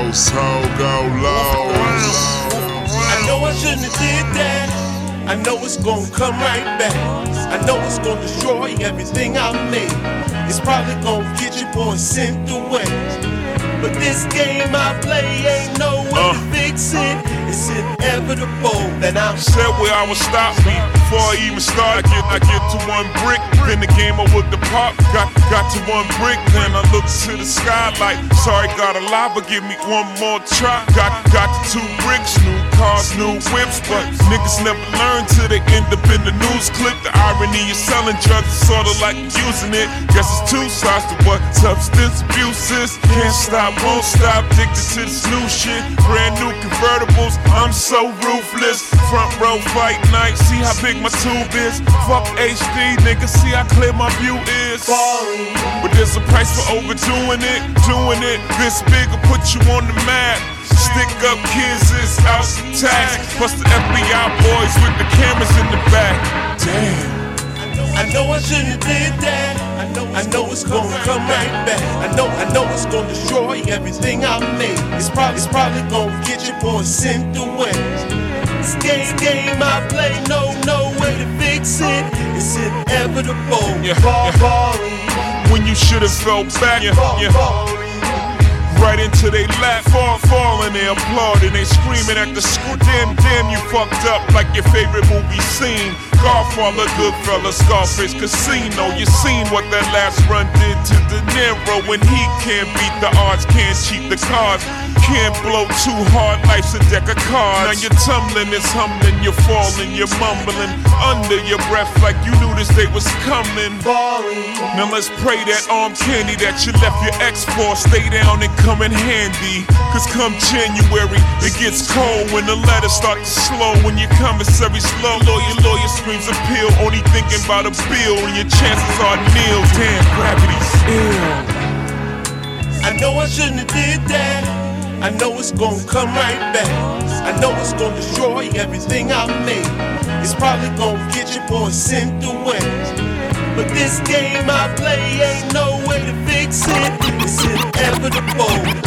household go low. I know I shouldn't have did that. I know it's gonna come right back. I know it's gonna destroy everything I made. It's probably gonna get your boy sent away. But this game I play ain't no way to fix it. It's inevitable that I'm said where I would stop me before I even start. I get to one brick, then the game I would depart. Got to one brick, then I look to the sky like, sorry, gotta lie, but give me one more try. Got to 2 bricks, new cars, new whips, but niggas never learn till they end up in the news clip. The irony of selling drugs is sorta like using it. Guess it's 2 sides to what substance abuse is. Can't stop, won't stop, addicted to this new shit. Brand new convertibles, I'm so ruthless. Front row fight night, see how big my tube is. Fuck HD, nigga, see how clear my view is. But there's a price for overdoing it, doing it. This big will put you on the map. Stick up kids is out the tax. Plus the FBI boys with the cameras in the back. Damn. I know I shouldn't have did that. I know it's gonna come right back. I know it's gonna destroy everything I made. It's probably gonna get your boy sent away. This game I play, no way to fix it. It's inevitable. When you should've felt back, right into they lap, falling, they applauding, they screaming at the school. Damn, you fucked up like your favorite movie scene. Godfather, Goodfellas, Scarface, Casino. You seen what that last run did to De Niro. When he can't beat the odds, can't cheat the cards, can't blow too hard, life's a deck of cards. Now you're tumbling, it's humbling, you're falling, you're mumbling under your breath like you knew this day was coming. Now let's pray that arm candy that you left your ex for stay down and come in handy. Cause come January, it gets cold when the letters start to slow. When your commissary slow, lawyer screams appeal, only thinking about a bill, and your chances are nil. Damn, gravity's ill. I know I shouldn't have did that. I know it's gonna come right back. I know it's gonna destroy everything I made. It's probably gonna get your boy sent away. But this game I play ain't no way to fix it. It's inevitable.